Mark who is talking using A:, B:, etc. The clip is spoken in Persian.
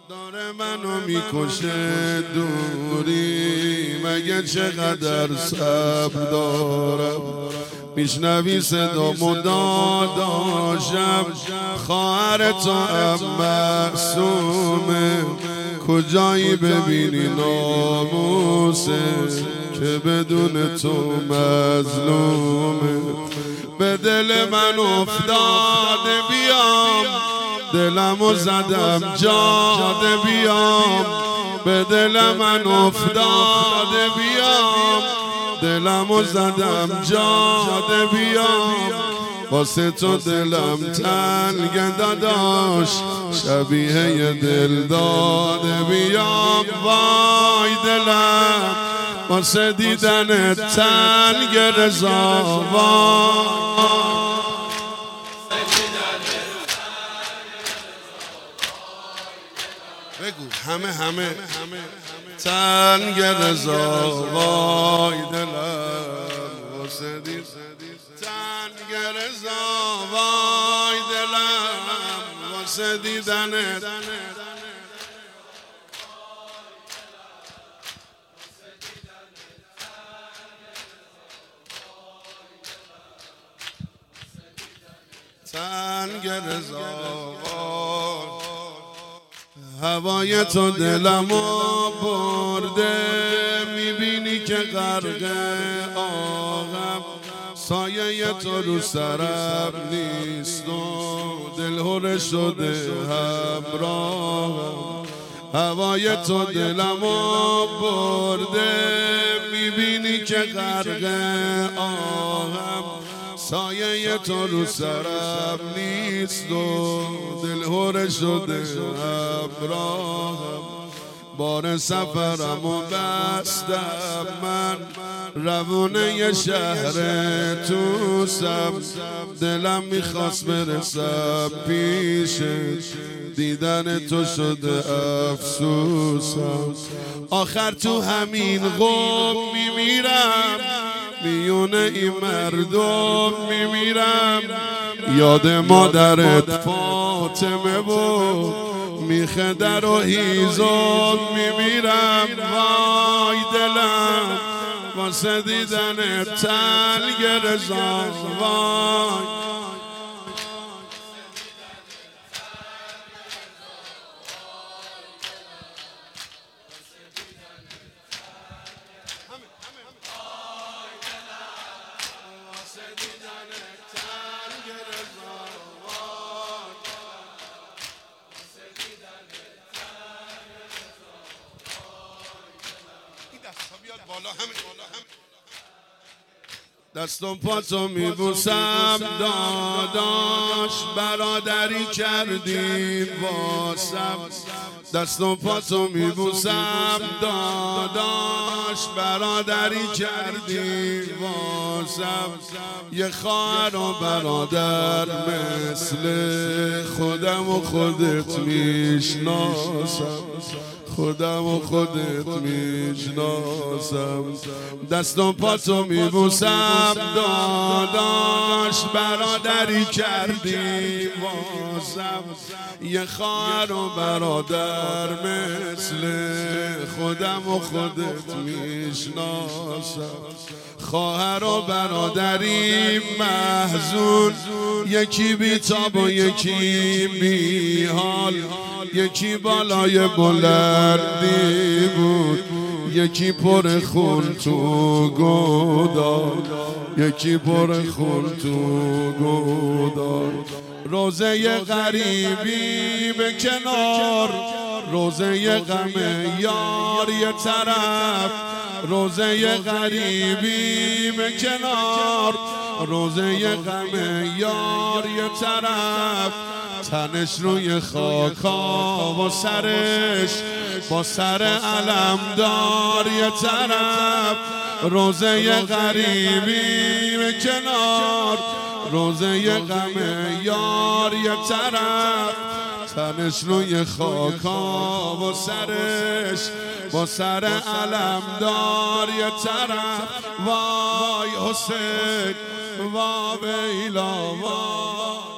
A: داره منو میکشه دوری، مگه چقدر صبر دارم. میشنوی صدامو داداشم، خواهر تو هم معصومه، کجایی ببینی ناموسه که بدون تو مظلومه. به دل من افتاده بیام، دلمو زدم جاده بیام. به دل من افتاده بیام، دلمو زدم جاده بیام. واسه تو دلم تنگ داداش، شبیه یه دل داده بیام. وای دلم واسه دیدن تنگ رضا، بگو همه تنگ رضا. وای دلم واسه تنگ رضا، وای دلم واسه دیدنت. تنگ رضا، هوای تو دلمو برده، میبینی که غرق آغم. سایه تو رو سرم نیست و دلهره شده همراهم. هوای تو دلمو برده، میبینی که غرق آغم. سایه تو رو سرم نیست و دلهره شده همراهم. بار سفرمو بستم من، روونه شهر توسم. دلم میخواست برسم پیشت، دیدن تو شده افسوسم. آخر تو همین قوم میمیرم، میونه این مردم میمیرم. یاد مادرت فاطمه و میخه در و هیزم میمیرم. وای دلم واسه دیدن تنگ رضا، وای دستم پاتو میبوسم داداش، برادری کردی واسم. دستم پاتو میبوسم داداش، برادری کردی واسم. یه خواهر و برادر مثل خودم و خودت میشناسم، خودم و خودت میشناسم. دستم پاتو میبوسم داداش، برادری کردی واسم. یه خواهر و برادر مثل خودم و خودت میشناسم. خواهر و برادری محزون، یکی بی‌تاب و یکی بی حال. یکی بالای بلندی بود، یکی پر خون تو گودال، یکی پر خون تو گودال. روزه غریبی به کنار، روزه غم یار یه طرف. روزه غریبی به کنار، روزه غم یار یه طرف. تنش روی خاکا و سرش با سر علمدار یه طرف. روزه غریبی به کنار، روزه غم یار یه طرف. تنش روی خاکا و سرش با سر علمدار یه طرف. وای حسین، وای ویلا، وای